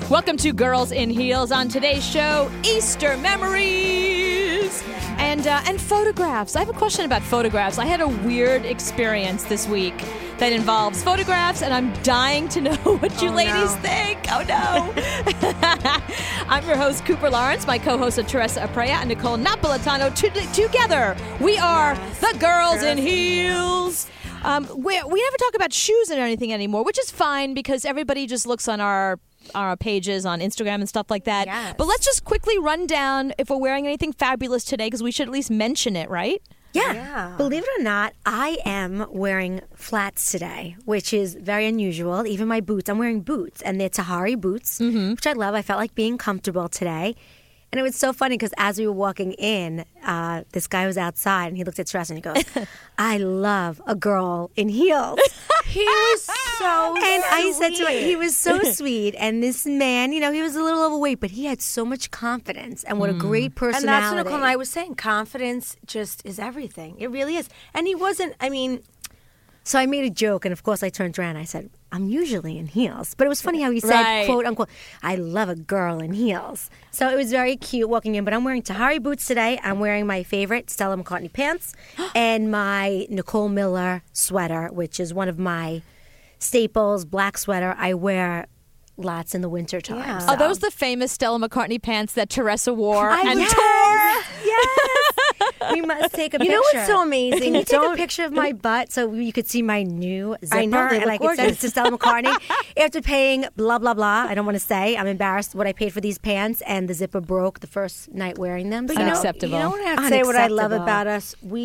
Welcome to Girls in Heels. On today's show, Easter memories and photographs. I have a question about photographs. I had a weird experience this week that involves photographs, and I'm dying to know what you ladies think. Oh, no. I'm your host, Cooper Lawrence. My co-hosts are Teresa Aprea and Nicole Napolitano. Together, we are the Girls in Heels. We never talk about shoes or anything anymore, which is fine because everybody just looks on our pages on Instagram and stuff like that. Yes. But let's just quickly run down if we're wearing anything fabulous today, because we should at least mention it, right? Yeah. Believe it or not, I am wearing flats today, which is very unusual. Even my boots, I'm wearing boots, and they're Tahari boots, which I love. I felt like being comfortable today. And it was so funny because as we were walking in, this guy was outside and he looked at Teresa and he goes, I love a girl in heels. He was so And I said to him, he was so sweet. And this man, he was a little overweight, but he had so much confidence and what a great personality. And that's what Nicole and I was saying. Confidence just is everything. It really is. And he wasn't, So I made a joke, and of course I turned around and I said, I'm usually in heels. But it was funny how he said, quote, unquote, I love a girl in heels. So it was very cute walking in. But I'm wearing Tahari boots today. I'm wearing my favorite Stella McCartney pants and my Nicole Miller sweater, which is one of my staples, black sweater. I wear lots in the winter time. Yeah. So. Are those the famous Stella McCartney pants that Teresa wore and yes, tore? Yes. We must take a picture. You know what's so amazing? Can you take a picture of my butt so you could see my new zipper? I know, they and look I could send it gorgeous. to Stella McCartney. After paying blah, blah, blah, I don't want to say. I'm embarrassed what I paid for these pants, and the zipper broke the first night wearing them. But So. Unacceptable. You know what I have to say? What I love Unacceptable. about us, we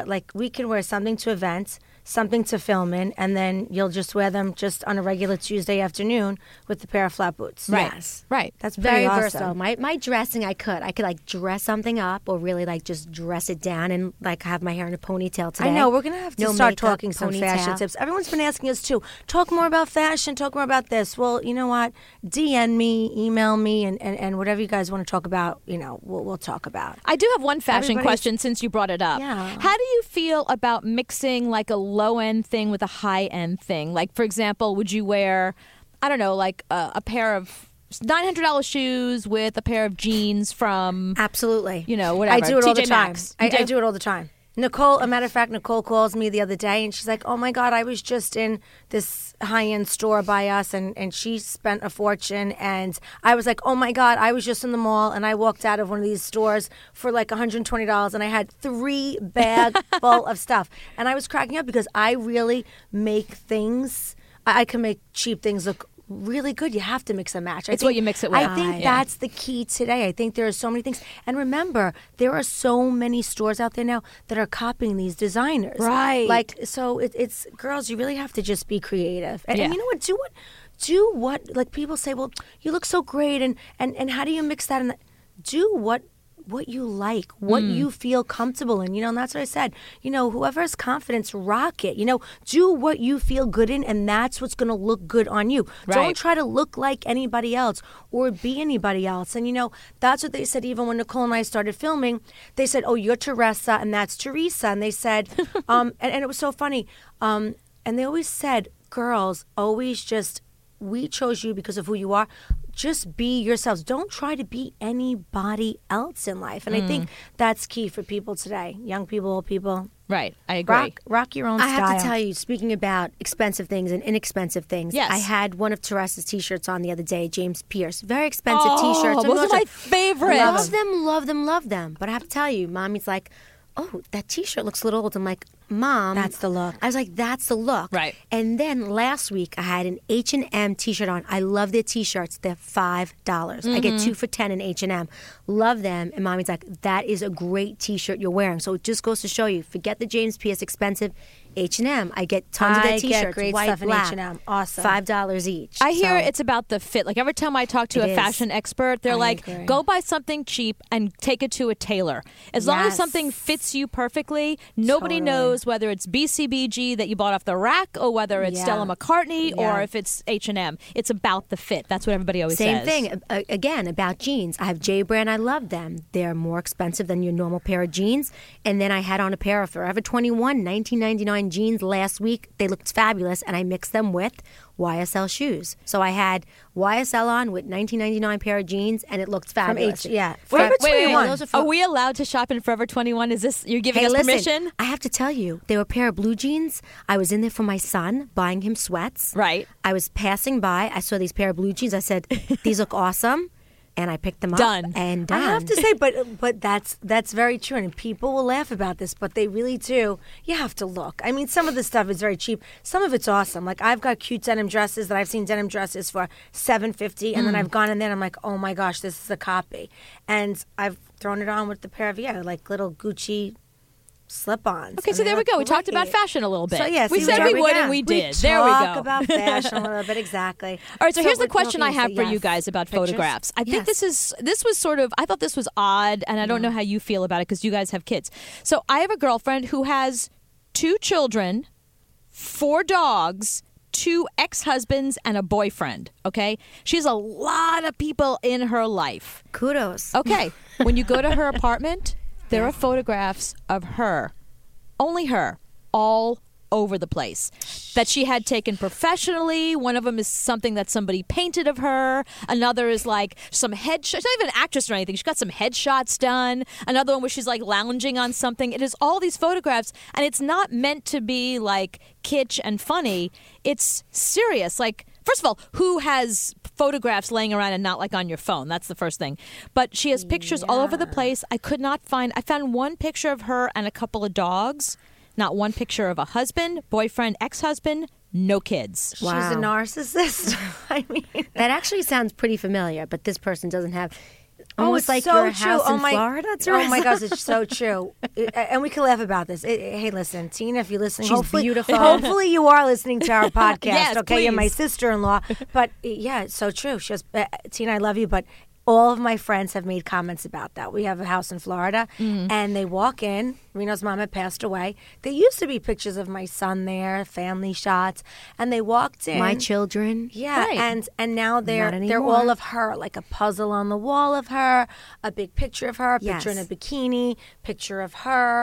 can wear something to events, something to film in, and then you'll just wear them just on a regular Tuesday afternoon with a pair of flat boots. Right. Yes. Right. That's Very pretty awesome. versatile. My dressing, I could like dress something up or really like just dress it down and like have my hair in a ponytail today. I know. We're going to have to No start makeup, talking some ponytail. fashion tips. Everyone's been asking us too. Talk more about fashion. Talk more about this. Well, you know what? DM me, email me, and whatever you guys want to talk about, we'll talk about. I do have one fashion Everybody's- question since you brought it up. Yeah. How do you feel about mixing like a low-end thing with a high-end thing? Like, for example, would you wear, I don't know, like a pair of $900 shoes with a pair of jeans from, Absolutely. whatever. I do it all the TJ time. Maxx? I do it all the time. Nicole, a matter of fact, Nicole calls me the other day and she's like, oh my God, I was just in this high-end store by us and she spent a fortune. And I was like, oh my God, I was just in the mall and I walked out of one of these stores for like $120 and I had 3 bags full of stuff. And I was cracking up because I really make things, I can make cheap things look really good. You have to mix and match. It's what you mix it with. I think that's the key today. I think there are so many things. And remember, there are so many stores out there now that are copying these designers. Right. Like, so it's girls, you really have to just be creative. And, Yeah. and you know what? Do what, like people say, well, you look so great. And how do you mix that? And do what you like, what you feel comfortable in, and that's what I said. Whoever has confidence, rock it. Do what you feel good in, and that's what's going to look good on you. Right. Don't try to look like anybody else or be anybody else. And, that's what they said even when Nicole and I started filming. They said, oh, you're Teresa, and that's Teresa. And they said, and it was so funny. And they always said, girls, always just, we chose you because of who you are. Just be yourselves. Don't try to be anybody else in life. And I think that's key for people today. Young people, old people. Right. I agree. Rock your own I style. have to tell you, speaking about expensive things and inexpensive things, Yes. I had one of Teresa's T-shirts on the other day, James Pierce. Very expensive T-shirts. Those are my favorites. Love them. But I have to tell you, Mommy's like, oh, that T-shirt looks a little old. I'm like, Mom. That's the look. I was like, that's the look. Right. And then last week, I had an H&M T-shirt on. I love their T-shirts. They're $5. I get 2 for $10 in H&M. Love them. And Mommy's like, that is a great T-shirt you're wearing. So it just goes to show you, forget the James Pierce expensive H&M. I get tons of their I get T-shirts, great white, stuff in black. H&M. Awesome. $5 each. I hear So- it's about the fit. Like every time I talk to It a is. fashion expert, they're I like, agree. go buy something cheap and take it to a tailor. As long as Yes. something fits you perfectly, nobody Totally. knows whether it's BCBG that you bought off the rack or whether it's Yeah. Stella McCartney or Yeah. if it's H&M. It's about the fit. That's what everybody always Same says. thing. Again, about jeans. I have J Brand. I love them. They're more expensive than your normal pair of jeans. And then I had on a pair of Forever 21 1999 jeans last week. They looked fabulous, and I mixed them with YSL shoes. So I had YSL on with $19.99 pair of jeans, and it looked fabulous. Forever 21. Those Are we allowed to shop in Forever 21? Is this you're giving us listen, permission? I have to tell you, they were a pair of blue jeans. I was in there for my son, buying him sweats. Right. I was passing by. I saw these pair of blue jeans. I said, these look awesome. And I picked them up. Done. And done. I have to say, but that's very true. And people will laugh about this, but they really do. You have to look. I mean, some of the stuff is very cheap. Some of it's awesome. Like I've got cute denim dresses that I've seen denim dresses for $750, and then I've gone in there and I'm like, oh my gosh, this is a copy. And I've thrown it on with the pair of like little Gucci slip-ons. Okay, so there we go. We talked about fashion a little bit. So yes, we said we would, and we did. There we talk go. about fashion a little bit, exactly. All right, so here's the we're question I talking- have for you yes. guys about Pictures? photographs. I think Yes. this was sort of, I thought this was odd, and I don't know how you feel about it because you guys have kids. So I have a girlfriend who has 2 children, 4 dogs, 2 ex-husbands, and a boyfriend, okay? She has a lot of people in her life. Kudos. Okay, when you go to her apartment, there are photographs of her, only her, all over the place that she had taken professionally. One of them is something that somebody painted of her. Another is like some headshots. She's not even an actress or anything. She's got some headshots done. Another one where she's like lounging on something. It is all these photographs, and it's not meant to be like kitsch and funny. It's serious. Like, first of all, who has photographs laying around and not like on your phone? That's the first thing. But she has pictures all over the place. I found one picture of her and a couple of dogs. Not one picture of a husband, boyfriend, ex-husband, no kids. She's a narcissist. I mean, That actually sounds pretty familiar, but this person doesn't have. Almost it's like so your house true. in Florida. Oh my gosh, it's so true. And we can laugh about this. Hey, listen, Tina, if you're listening, She's beautiful. Hopefully, you are listening to our podcast. Yes, okay, you're my please. sister-in-law. But yeah, it's so true. She goes, Tina, I love you, but all of my friends have made comments about that. We have a house in Florida, and they walk in. Reno's mom had passed away. There used to be pictures of my son there, family shots, and they walked in. My children. Yeah, Right. and now Not they're anymore. all of her, like a puzzle on the wall of her, a big picture of her, a picture in a Yes. bikini, picture of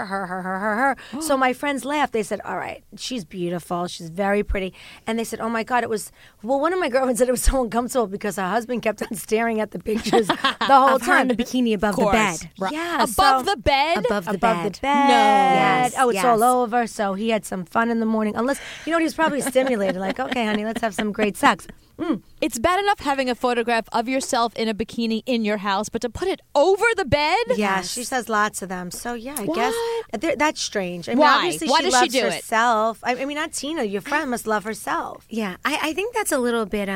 her. So my friends laughed. They said, "All right, she's beautiful. She's very pretty." And they said, "Oh my God, it was." Well, one of my girlfriends said it was so uncomfortable because her husband kept on staring at the pictures the whole Of her in time. the bikini above the course. bed. Right. Yeah, Above so- the bed? Above the above bed. the bed. Yes, Oh, it's yes. all over. So he had some fun in the morning. Unless, you know what, he was probably stimulated. Like, okay, honey, let's have some great sex. It's bad enough having a photograph of yourself in a bikini in your house, but to put it over the bed? Yeah, she says lots of them. So yeah, I What? guess that's strange. I mean, Why? obviously Why she does she loves do it? herself. I mean, not Tina. Your friend must love herself. Yeah, I think that's a little bit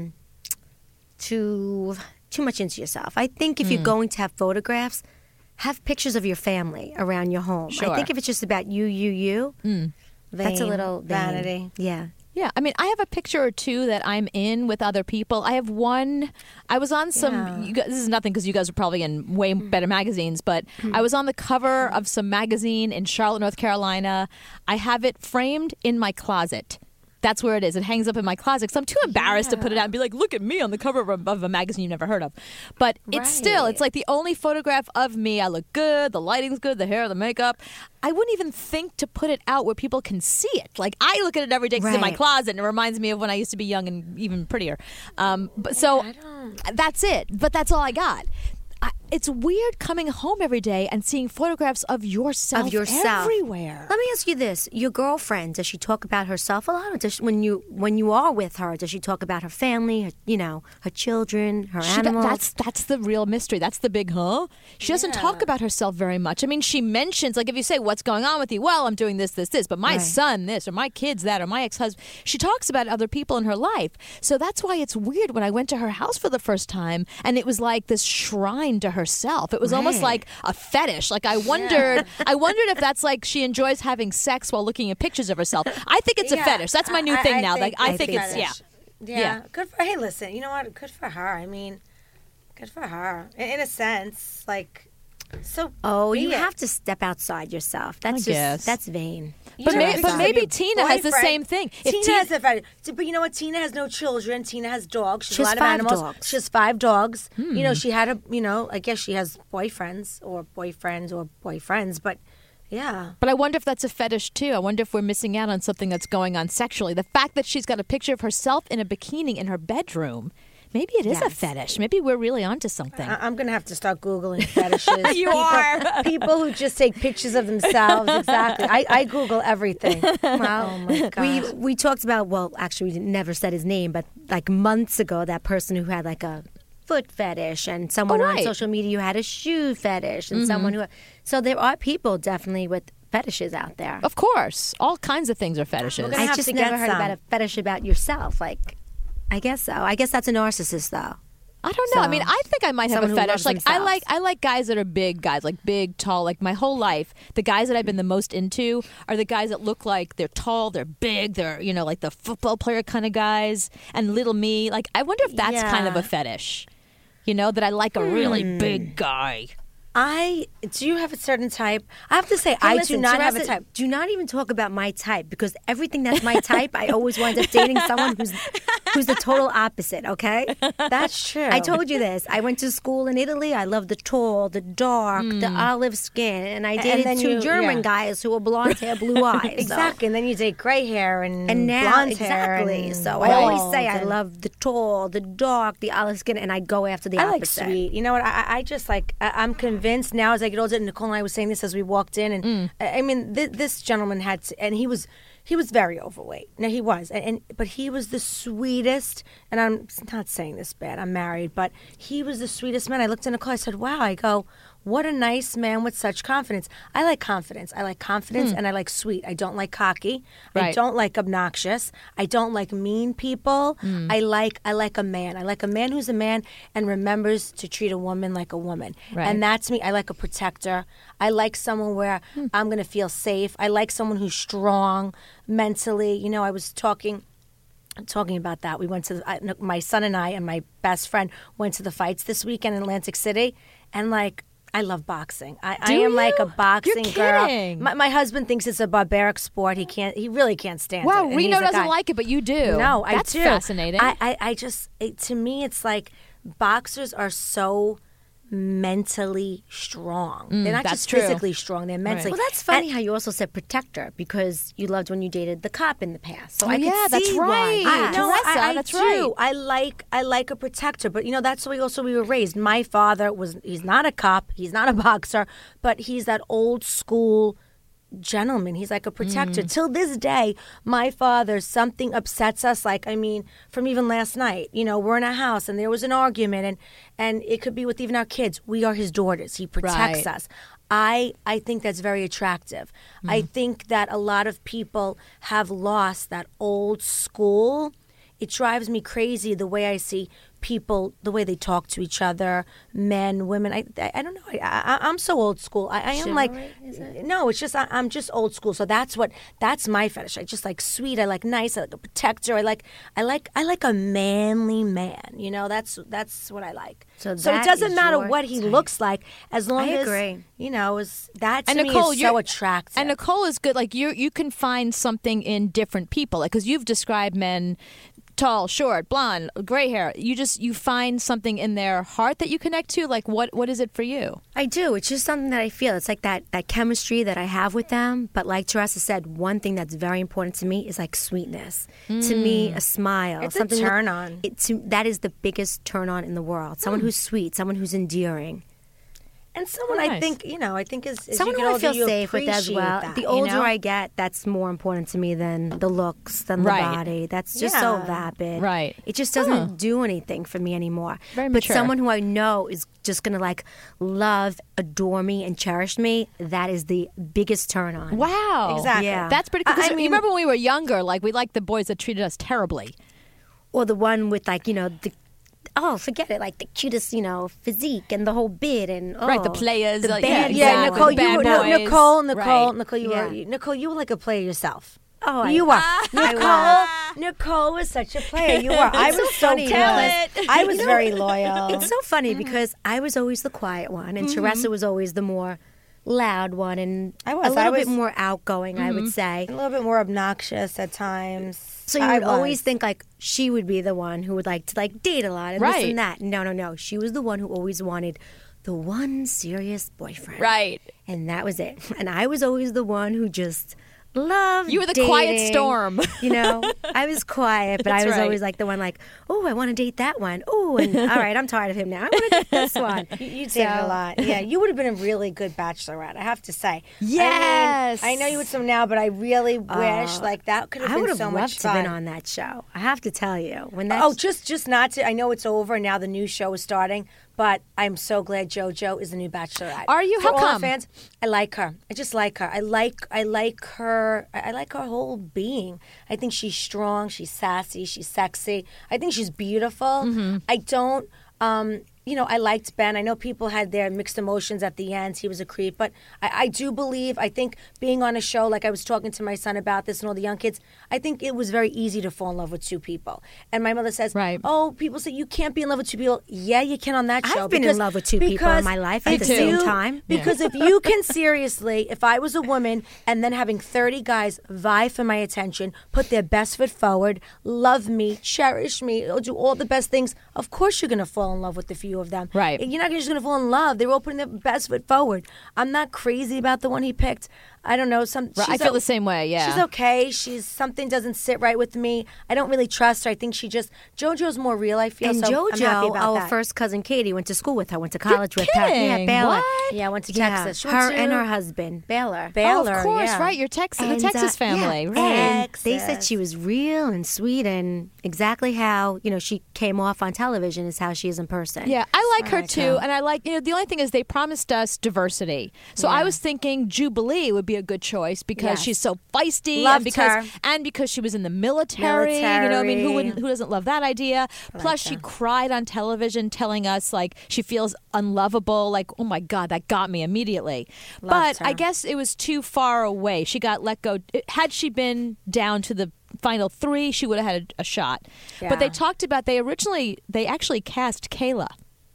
too much into yourself. I think if you're going to have photographs, have pictures of your family around your home. Sure. I think if it's just about you, that's a Vain. little vain. vanity. Yeah. Yeah, I mean, I have a picture or two that I'm in with other people. I have one. I was on some. Yeah. You guys, this is nothing because you guys are probably in way better magazines. But I was on the cover of some magazine in Charlotte, North Carolina. I have it framed in my closet. That's where it is. It hangs up in my closet because I'm too embarrassed to put it out and be like, look at me on the cover of a magazine you've never heard of. But it's still, it's like the only photograph of me. I look good. The lighting's good. The hair, the makeup. I wouldn't even think to put it out where people can see it. Like, I look at it every day because it's in my Right. closet and it reminds me of when I used to be young and even prettier. But so that's it. But that's all I got. It's weird coming home every day and seeing photographs of yourself, everywhere. Let me ask you this: your girlfriend, does she talk about herself a lot, or does she, when you are with her, does she talk about her family, her children, her animals? That's the real mystery. That's the big She doesn't talk about herself very much. I mean, she mentions, like, if you say, what's going on with you? Well, I'm doing this, but my son this, or my kids that, or my ex-husband. She talks about other people in her life. So that's why it's weird when I went to her house for the first time and it was like this shrine to herself. It was almost like a fetish. Like, I wondered if that's like she enjoys having sex while looking at pictures of herself. I think it's a fetish. That's my new thing now. Like, I think it's, Yeah. Good for, hey, listen, you know what? Good for her. I mean, good for her. In a sense, like, so. You have to step outside yourself. That's guess. that's vain. But, Yeah, but maybe your Tina has the boyfriend- same thing. If Tina has a fetish. But you know what? Tina has no children. Tina has dogs. She has a lot of 5 animals. dogs. She has 5 dogs. You know, she had I guess she has boyfriends or boyfriends, but Yeah. But I wonder if that's a fetish too. I wonder if we're missing out on something that's going on sexually. The fact that she's got a picture of herself in a bikini in her bedroom, maybe it is a fetish. Maybe we're really onto something. I'm going to have to start Googling fetishes. You are. People who just take pictures of themselves. Exactly. I Google everything. Well, oh my gosh. we talked about, well, actually, we never said his name, but like months ago, that person who had like a foot fetish and someone on social media who had a shoe fetish and someone who... So there are people definitely with fetishes out there. Of course. All kinds of things are fetishes. I just never heard about a fetish about yourself. Like, I guess so. I guess that's a narcissist, though. I don't know. I mean, I think I might have a Someone who fetish. loves Like themselves. I like guys that are big guys, like big, tall. Like my whole life, the guys that I've been the most into are the guys that look like they're tall, they're big, they're like the football player kind of guys. And little me, like I wonder if that's kind of a fetish. That I like a really big guy. Do you have a certain type? I have to say, I do not have a type. Do not even talk about my type, because everything that's my type, I always wind up dating someone who's the total opposite, okay? That's true. I told you this. I went to school in Italy. I love the tall, the dark, the olive skin. And I dated two German guys who were blonde hair, blue eyes. Exactly. And then you date gray hair and now, blonde hair. Exactly. So I always say I love the tall, the dark, the olive skin, and I go after the opposite. I like sweet. You know what? I just like, I'm convinced now as I get older, Nicole and I were saying this as we walked in, and I mean, this gentleman and he was very overweight. No, he was, but he was the sweetest, and I'm not saying this bad, I'm married, but he was the sweetest man. I looked at Nicole, I said, wow, I go, what a nice man with such confidence. I like confidence. And I like sweet. I don't like cocky. Right. I don't like obnoxious. I don't like mean people. I like a man. I like a man who's a man and remembers to treat a woman like a woman. Right. And that's me. I like a protector. I like someone where I'm going to feel safe. I like someone who's strong mentally. I was talking about that. We went to my son and I and my best friend went to the fights this weekend in Atlantic City, and like, I love boxing. I am like a boxing girl. My husband thinks it's a barbaric sport. He really can't stand it. Wow, And Reno he's a doesn't guy. like it, but you do. No, I do. That's fascinating. I just, to me, it's like boxers are so mentally strong. They're not that's just true. physically strong. They're mentally. Well, that's funny how you also said protector, because you loved when you dated the cop in the past. So I could yeah, that's see right. why. Teresa, I that's do. right. I like a protector, but that's the way also we were raised. My father he's not a cop, he's not a boxer, but he's that old school gentleman. He's like a protector. Till this day, my father, something upsets us, like, I mean, from even last night, we're in a house and there was an argument, and it could be with even our kids. We are his daughters. He protects us. I think that's very attractive. I think that a lot of people have lost that old school. It drives me crazy the way I see people, the way they talk to each other, men, women. I don't know. I'm so old school. I am like, no, it's just I'm just old school. So that's my fetish. I just like sweet. I like nice. I like a protector. I like a manly man. That's what I like. So it doesn't matter what he looks like, as long as that to Nicole, me is so attractive. And Nicole is good. Like you can find something in different people. Like, because you've described men. Tall, short, blonde, gray hair. You find something in their heart that you connect to. Like, what is it for you? I do. It's just something that I feel. It's like that chemistry that I have with them. But like Teresa said, one thing that's very important to me is like sweetness. To me, a smile. It's a turn on. That is the biggest turn on in the world. Someone who's sweet, someone who's endearing. And someone I think, as someone you who get I feel older, you safe with as well. that, the older I get, that's more important to me than the looks, than the body. That's just so vapid. Right. It just doesn't do anything for me anymore. Very but mature. someone who I know is just going to like love, adore me, and cherish me, that is the biggest turn on. Wow. Exactly. Yeah. That's pretty cool. 'Cause I you mean- remember when we were younger, like we liked the boys that treated us terribly. Or the one with like, forget it, like the cutest, physique and the whole bit and Right, the players. the like, bad Yeah, exactly. Nicole, The bad boys. Nicole, you were like a player yourself. Oh, you were. Nicole was such a player. You were. I was so funny, jealous. because- I was very loyal. It's so funny because I was always the quiet one, and Teresa was always the more loud one, and I was. a little bit more outgoing, I would say. a little bit more obnoxious at times. So you would always think like she would be the one who would like to like date a lot and this Right. and that. No. She was the one who always wanted the one serious boyfriend. Right. And that was it. And I was always the one who just loved You were the dating. quiet storm. You know, I was quiet, but I was always like the one like, oh, I want to date that one. Oh, and all right, I'm tired of him now. I want to date this one. You dated a lot. Yeah, you would have been a really good bachelorette, I have to say. Yes. I mean, I know you would some now, but I really wish like that could have I been would have so loved much to fun. have been on that show. I have to tell you. When that Oh, just not to. I know it's over and now the new show is starting, but I'm so glad JoJo is the new Bachelorette. Are you? For How all come? our fans, I like her. I just like her. I like her. I like her whole being. I think she's strong. She's sassy. She's sexy. I think she's beautiful. Mm-hmm. I don't. I liked Ben. I know people had their mixed emotions at the end. He was a creep. But I do believe, I think being on a show, like I was talking to my son about this and all the young kids, I think it was very easy to fall in love with two people. And my mother says, Right. oh, people say you can't be in love with two people. Yeah, you can on that show. I've been in love with two people in my life at the same time. Because if you can seriously, if I was a woman and then having 30 guys vie for my attention, put their best foot forward, love me, cherish me, do all the best things, of course you're going to fall in love with a few of them. Right. You're not just going to fall in love. They're all putting their best foot forward. I'm not crazy about the one he picked. I don't know. I feel the same way, yeah. She's okay. Something doesn't sit right with me. I don't really trust her. I think JoJo's more real, I feel. And so I'm happy JoJo, about our that. first cousin Katie, went to school with her, went to college with her. kidding. Yeah, Baylor. What? Yeah, I went to Yeah, Texas. She went her to and her husband, Baylor. Baylor. Oh, of course, yeah. right. You're the And, Texas family, yeah, right? And they Texas. said she was real and sweet and exactly how, she came off on television is how she is in person. Yeah, I like her too, and I like the only thing is they promised us diversity. So I was thinking Jubilee would be a good choice because Yes. she's so feisty, Loved and because she was in the military. You know, I mean, Military. who doesn't love that idea? Plus, she cried on television, telling us like she feels unlovable. Like, oh my God, that got me immediately. Loved But I her. guess it was too far away. She got let go. Had she been down to the final 3, she would have had a shot. But they Yeah. talked about they actually cast Kayla.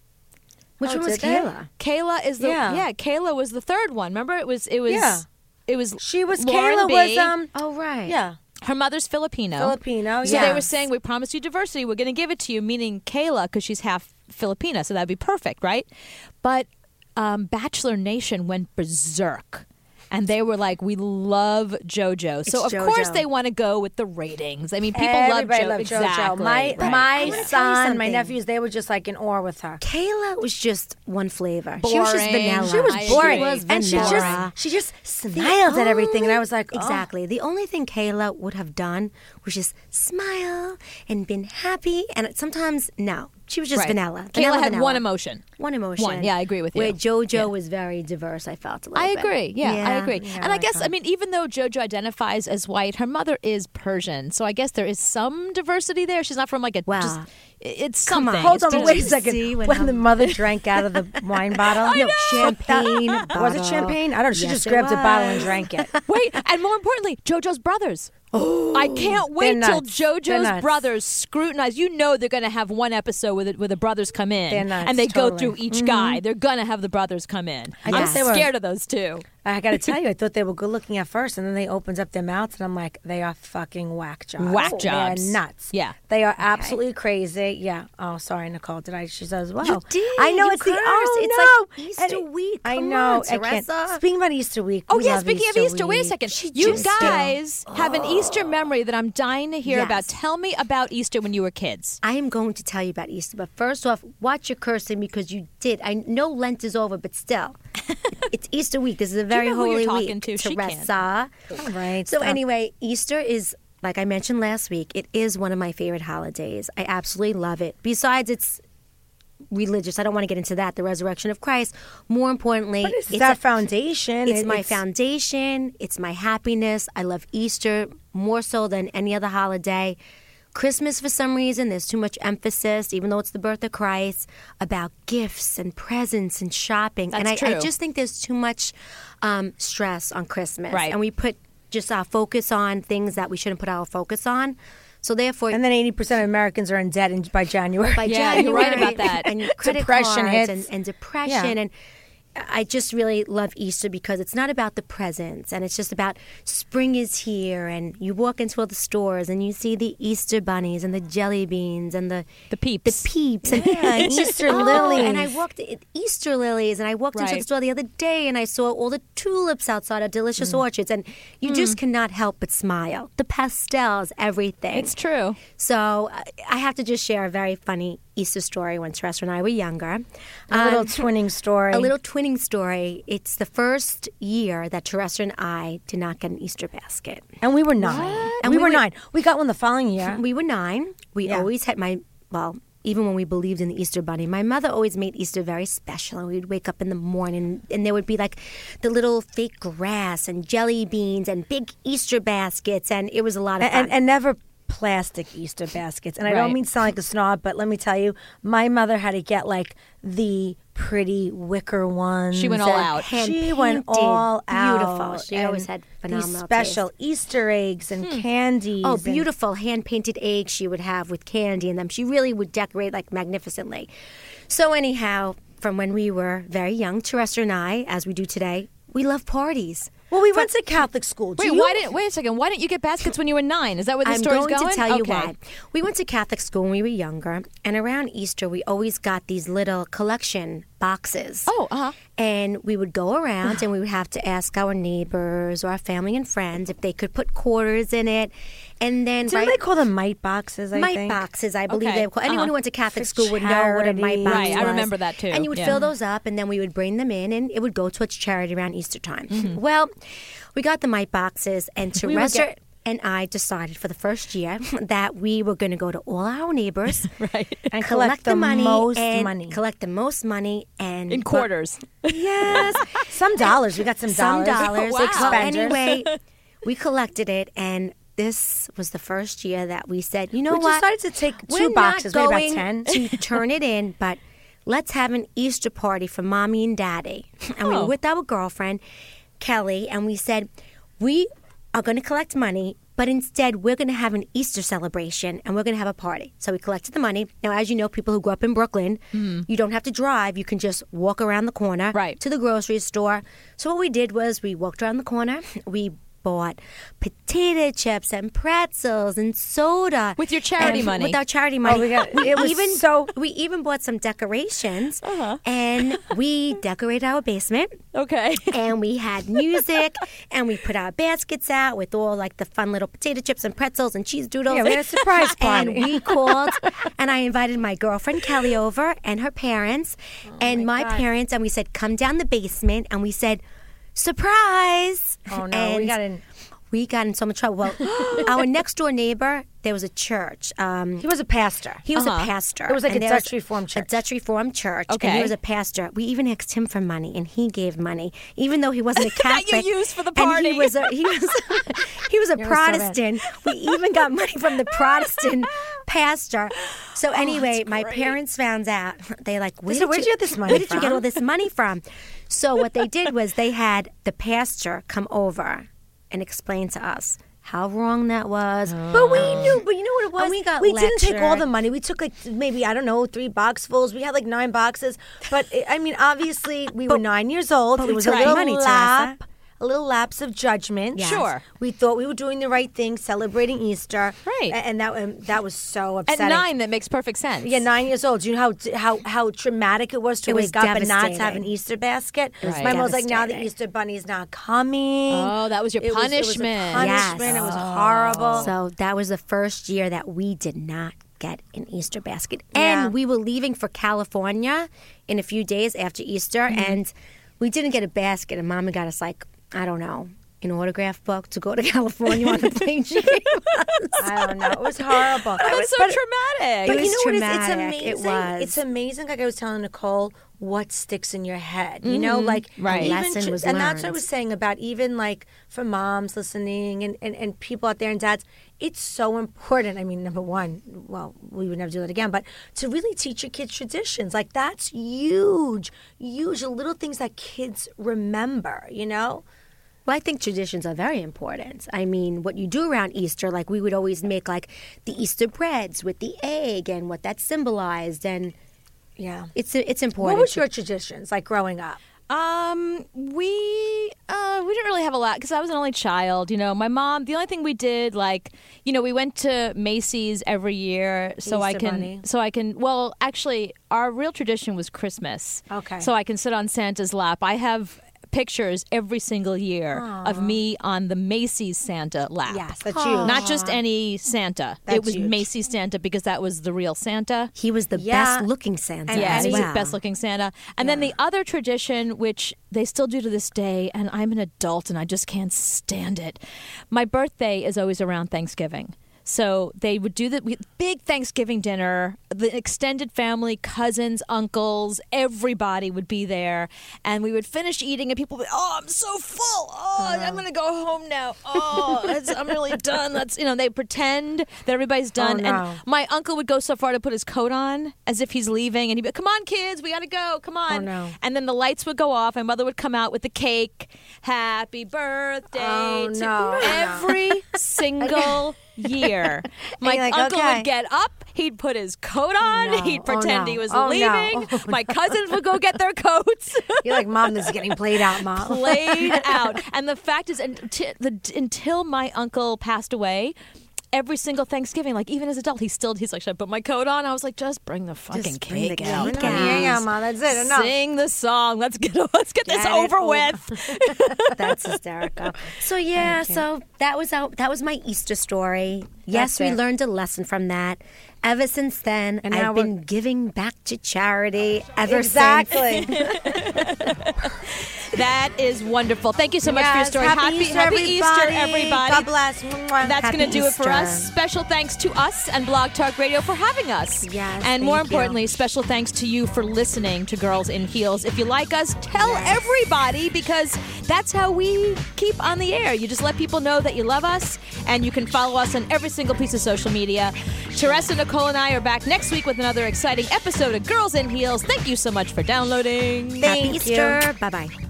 Which one was did they? Kayla? Kayla is the Yeah. Kayla was the third one. Remember, it was Yeah. it was She was Lauren Kayla B. was Oh, right. yeah. Her mother's Filipino. Filipino, So they were yes. saying, we promised you diversity. We're going to give it to you, meaning Kayla, because she's half Filipina. So that'd be perfect, right? But Bachelor Nation went berserk. And they were like, we love JoJo. So, It's of course, JoJo. they want to go with the ratings. I mean, people Everybody love loved JoJo. JoJo. Exactly. My Right. my I'm gonna tell you son, my something. nephews, they were just like in awe with her. Kayla was just one flavor. She was just Boring. vanilla. She was I boring, agree. was and vanilla. she just smiled at everything, and I was like, oh. Exactly. The only thing Kayla would have done was just smile and been happy. And sometimes, no. She was just Right. vanilla. Kayla Vanilla, had vanilla. one emotion. One emotion. One. Yeah, I agree with you. Where JoJo Yeah. was very diverse, I felt a little I bit. agree. Yeah, I agree. Yeah, and I like guess, her. I mean, even though JoJo identifies as white, her mother is Persian. So I guess there is some diversity there. She's not from like a. Wow. Just, it's Come something. on. Hold It's on, different. wait a you second. see When, when the mother drank out of the wine bottle, No, champagne was it bottle. champagne? I don't know. She Yes, just it grabbed a bottle and was. drank it. Wait, and more importantly, JoJo's brothers. I can't wait They're till nuts. They're JoJo's nuts. brothers scrutinize. You know they're going to have one episode where the brothers come in They're nuts, and they go totally. through each guy. They're going to have the brothers come in. I'm guess they were- scared of those two. I got to tell you, I thought they were good looking at first, and then they opened up their mouths, and I'm like, they are fucking whack jobs. Whack They jobs. are nuts. Yeah. They are absolutely crazy. Yeah. Oh, sorry, Nicole. Did I? She says, well. You did. I know You it's the. cursed. Oh, It's no. like Easter week. I Come know. on, I can't. Teresa. Speaking about Easter week. Oh, we yeah, love speaking of Easter, wait a week. second. She You just guys have an Easter memory that I'm dying to hear Yes. about. Tell me about Easter when you were kids. I am going to tell you about Easter, but first off, watch your cursing because you did. I know Lent is over, but still, it's Easter week. This is a very know who holy you're talking week. to? She can't. Teresa. All right. So stop. anyway, Easter is, like I mentioned last week, it is one of my favorite holidays. I absolutely love it. Besides, it's religious. I don't want to get into that. The resurrection of Christ. More importantly, But it's that a- foundation. It's my foundation. It's my happiness. I love Easter more so than any other holiday. Christmas, for some reason, there's too much emphasis, even though it's the birth of Christ, about gifts and presents and shopping. That's and I true. just think there's too much stress on Christmas. Right. And we put just our focus on things that we shouldn't put our focus on. So therefore, And then 80% of Americans are in debt by January. by Yeah, January, you're right about that. And credit Depression cards hits. and depression Yeah. and I just really love Easter because it's not about the presents, and it's just about spring is here, and you walk into all the stores and you see the Easter bunnies and the jelly beans and the peeps. The peeps. And Easter lilies. And I walked at Easter lilies, and I walked into the store the other day and I saw all the tulips outside of Delicious Orchards, and you just cannot help but smile. The pastels, everything. It's true. So I have to just share a very funny Easter story when Teresa and I were younger. A little twinning story. A little twinning story. It's the first year that Teresa and I did not get an Easter basket. And we were 9. And we were 9. We got one the following year. We were 9. We always had even when we believed in the Easter Bunny, my mother always made Easter very special. And we'd wake up in the morning and there would be like the little fake grass and jelly beans and big Easter baskets. And it was a lot of fun. And never plastic Easter baskets. And I don't mean to sound like a snob, but let me tell you, my mother had to get like the pretty wicker ones. She went all out. She went all out. Beautiful. She always had phenomenal these special taste. Easter eggs and candies. Oh, beautiful hand-painted eggs she would have with candy in them. She really would decorate like magnificently. So anyhow, from when we were very young, Teresa and I, as we do today, we love parties. Well, we went to Catholic school. Wait a second. Why didn't you get baskets when you were 9? Is that where the story's going? I'm going to tell you why. We went to Catholic school when we were younger, and around Easter, we always got these little collection boxes. And we would go around, and we would have to ask our neighbors or our family and friends if they could put quarters in it. And then, Didn't they call them mite boxes, I think? Mite boxes, I believe they were called. Anyone who went to Catholic school would know what a mite box was. Right, I remember that too. And you would fill those up, and then we would bring them in, and it would go towards charity around Easter time. Well, we got the mite boxes, and Teresa and I decided for the first year that we were going to go to all our neighbors and collect the money collect the most money and in quarters. Yes, some dollars. We got some dollars. Wow. Well, anyway, we collected it, and this was the first year that we said, you know we what? decided to take we're two boxes, not maybe going about 10. to turn it in, but let's have an Easter party for Mommy and Daddy. And we were with our girlfriend, Kelly, and we said, we are going to collect money, but instead we're going to have an Easter celebration and we're going to have a party. So we collected the money. Now, as you know, people who grew up in Brooklyn, you don't have to drive. You can just walk around the corner to the grocery store. So what we did was we walked around the corner. We bought potato chips and pretzels and soda with your charity money. With our charity money, we even bought some decorations, and we decorated our basement. Okay, and we had music, and we put our baskets out with all like the fun little potato chips and pretzels and cheese doodles. Yeah, we had a surprise party. And we called, and I invited my girlfriend Kelly over and her parents, and my parents, and we said, come down the basement, and we said, surprise! Oh no, and we got in so much trouble. Well, our next door neighbor, there was a church. He was a pastor. He was a pastor. It was like a Dutch Reformed church. A Dutch Reformed church. Okay. And he was a pastor. We even asked him for money, and he gave money, even though he wasn't a Catholic. You used for the party. And he was a Protestant. We even got money from the Protestant pastor. So anyway, my parents found out. They like, where'd you get this money? Where did you get all this money from? So what they did was they had the pastor come over and explain to us how wrong that was. But we knew. But you know what it was? We didn't take all the money. We took like maybe, I don't know, 3 boxfuls. We had like 9 boxes. But I mean, obviously, we were 9 years old. It was a little lapse of judgment. Yes. Sure. We thought we were doing the right thing, celebrating Easter. Right. And that was so upsetting. At 9, that makes perfect sense. Yeah, 9 years old. Do you know how traumatic it was to wake up and not devastating. have an Easter basket? Right. My mom was like, now the Easter Bunny's not coming. Oh, that was your punishment. It was a punishment. Yes. It was horrible. So that was the first year that we did not get an Easter basket. Yeah. And we were leaving for California in a few days after Easter, and we didn't get a basket. And Mama got us like, I don't know, an autograph book to go to California on the plane she gave us. I don't know. It was horrible. That's so traumatic. But It you was know what? It's traumatic. amazing. It was. It's amazing. Like I was telling Nicole, what sticks in your head. You know, like Right. even Lesson was and that's what I learned. was saying about even like for moms listening and people out there and dads. It's so important. I mean, number one, well, we would never do that again, but to really teach your kids traditions, like that's huge, huge. The little things that kids remember. You know. Well, I think traditions are very important. I mean, what you do around Easter, like we would always make like the Easter breads with the egg and what that symbolized, and Yeah. it's important. What was your traditions like growing up? We didn't really have a lot because I was an only child. My mom. The only thing we did, we went to Macy's every year, so I can. Well, actually, our real tradition was Christmas. Okay. So I can sit on Santa's lap. I have pictures every single year of me on the Macy's Santa lap. Yes, that's you. Not just any Santa. It was huge. Macy's Santa because that was the real Santa. He was the best looking Santa. Yeah, as he was well. the best looking Santa. And then the other tradition, which they still do to this day, and I'm an adult and I just can't stand it. My birthday is always around Thanksgiving. So they would do the big Thanksgiving dinner, the extended family, cousins, uncles, everybody would be there. And we would finish eating and people would be, oh, I'm so full. Oh, I'm going to go home now. Oh, I'm really done. They pretend that everybody's done. Oh, no. And my uncle would go so far to put his coat on as if he's leaving. And he'd be, come on, kids, we got to go. Come on. Oh, no. And then the lights would go off. My mother would come out with the cake. Happy birthday Oh, to no. every single year. My uncle would get up, he'd put his coat on, no. he'd pretend Oh, no. he was Oh, no. leaving. Oh, My cousins would go get their coats. You're like, Mom, this is getting played out, Mom. Played out. And the fact is, until my uncle passed away, every single Thanksgiving, even as an adult, he's like, should I put my coat on? I was like, just bring the fucking bring the cake out. cake guys. Yeah, Mom, that's it. Enough. Sing the song. Let's get this Get over it with. That's hysterical. So so that was my Easter story. Yes, That's we it. learned a lesson from that. Ever since then, And now I've been giving back to charity ever Exactly. That is wonderful. Thank you so much for your Yes, story. Happy Easter, everybody. God bless. That's going to do it for Easter. us. Special thanks to us and Blog Talk Radio for having us. Yes, and more thank you. importantly, special thanks to you for listening to Girls in Heels. If you like us, tell everybody because that's how we keep on the air. You just let people know that you love us, and you can follow us on every single piece of social media. Teresa, Nicole, and I are back next week with another exciting episode of Girls in Heels. Thank you so much for downloading. Happy Easter. Bye-bye.